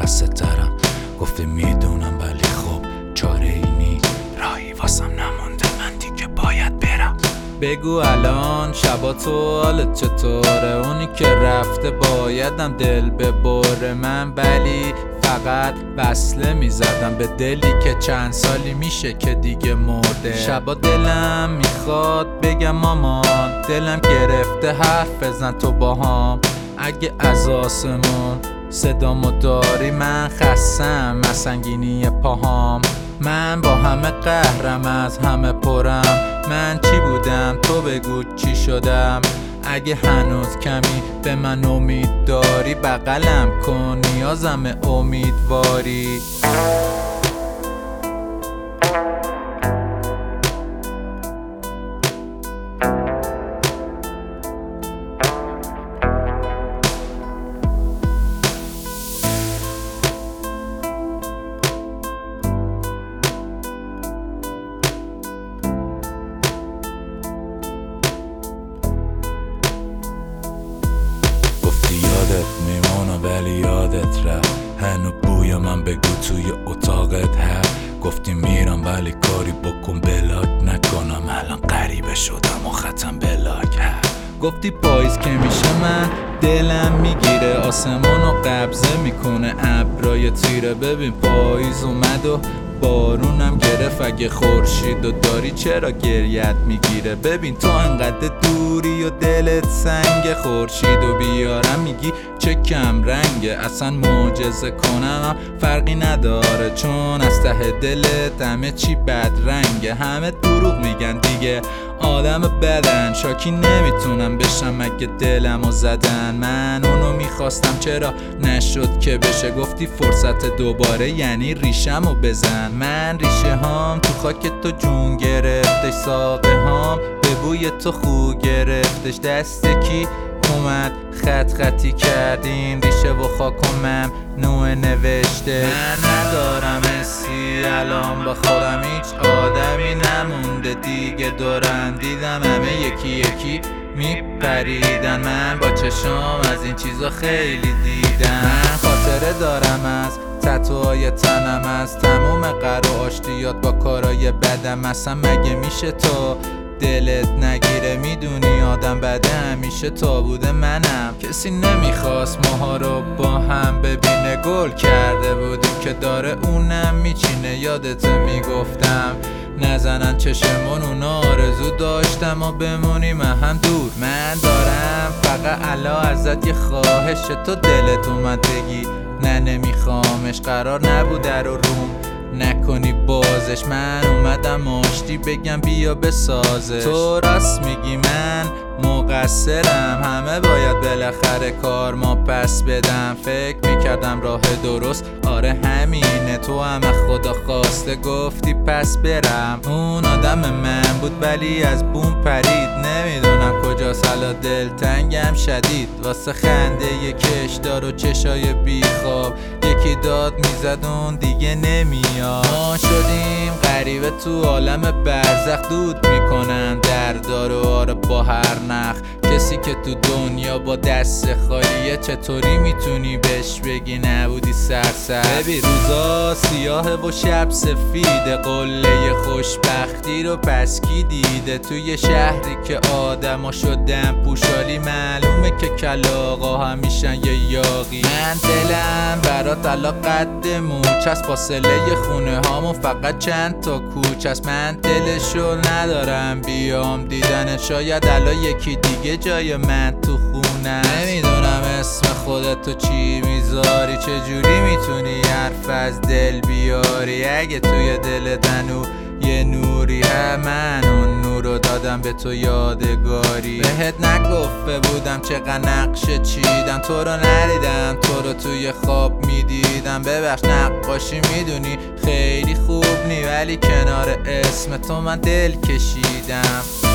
خسته ترم. گفتی میدونم ولی خب چاره ای نی، راهی واسم نمونده، من دیگه باید برم. بگو الان شبا تو حالت چطوره؟ اونی که رفته بایدم دل ببره من، ولی فقط وصله میزدم به دلی که چند سالی میشه که دیگه مرده. شبا دلم میخواد بگم مامان، دلم گرفته حرف بزن تو باهام. اگه از آسمون صدامو داری من خستم از سنگینی پاهام. من با همه قهرم از همه پرم، من چی بودم تو بگو چی شدم. اگه هنوز کمی به من امید داری بغلم کن، نیازم امیدواری. یادت میمونه ولی یادت رفت، هنو بوی من بگو توی اتاقت هست. گفتی میرم ولی کاری بکن بلاک نکنم، الان غریبه شدم و ختم بلاک هست. گفتی پاییز که میشه من دلم میگیره، آسمونو قبضه میکنه ابرای تیره. ببین پاییز اومد و بارونم گرفت، اگه خورشیدو داری چرا گریت میگیره؟ ببین تو انقدر دوری و دلت سنگ، خورشیدو بیارم میگی چه کم رنگه. اصلا معجزه کنم فرقی نداره، چون از ته دلت همه چی بد رنگه. همه دروغ میگن دیگه آدم بدن، شاکی نمیتونم بشم اگه دلمو زدن. من اونو میخواستم چرا نشد که بشه؟ گفتی فرصت دوباره یعنی ریشمو بزن. من ریشه هام تو خاک تو جون گرفتش، ساقه هام به بوی تو خو گرفتش. دست کی اومد خط خطی کردیم ریشه و خاکم نوع نوشته. من ندارم حسی الان با خودم، هیچ آدمی نمونده دیگه دورم. دیدم همه یکی یکی میپریدن، من با چشام از این چیزا خیلی دیدم. من خاطره دارم از تتوهای تنم، از تموم قر و آشتیات با کارای بدم. اصلا مگه میشه تو دلت نگیره؟ میدونی آدم بده همیشه تا بوده منم. کسی نمیخواست ماها رو با هم ببینه، گل کرده بودیم که داره اونم میچینه. یادت میگفتم نزنن چشمون، اونا آرزو داشتم و بمونیم هم دور. من دارم فقط الا ازت یه خواهش، تو دلت اومد بگی نه نمیخوامش، قرار نبود رو روم نکنی بازش. من اومدم آشتی بگم بیا بسازش. تو راست میگی من مقصرم، همه باید بالاخره کار ما پس بدم. فکر میکردم راه درست آره همینه، تو هم خدا خواسته گفتی پس برم. اون آدم من بود ولی از بوم پرید، نمیدونم کجاست حالا دلتنگم شدید. واسه خنده یه کشدار و چشای بیخواب، یکی داد میزد اون دیگه نمیاد. ما شدیم غریبه تو عالم برزخ، دود میکنن دردار و آره با هر نخ. کسی که تو دنیا با دست خالیه چطوری میتونی بهش بگی نبودی سرسر؟ ببین روزا سیاه و شب سفیده، قله خوشبختی رو پس کی دیده؟ توی شهری که آدما شدن پوشالی، معلومه که کلاغا همیشن یه یاقی. من دلم برات الان قد موچست، فاصله خونه هامون فقط چند تا کوچه است. من دلشو ندارم بیام دیدن، شاید الان یکی دیگه جای من تو خونم. نمیدونم اسم خودتو چی میذاری، چجوری میتونی حرف از دل بیاری؟ اگه توی دل تنو یه نوری من اون نورو دادم به تو یادگاری. بهت نگفته بودم چقدر نقشه چیدم، تو رو ندیدم تو رو توی خواب میدیدم. ببخش نقاشی میدونی خیلی خوب نی، ولی کنار اسم تو من دل کشیدم.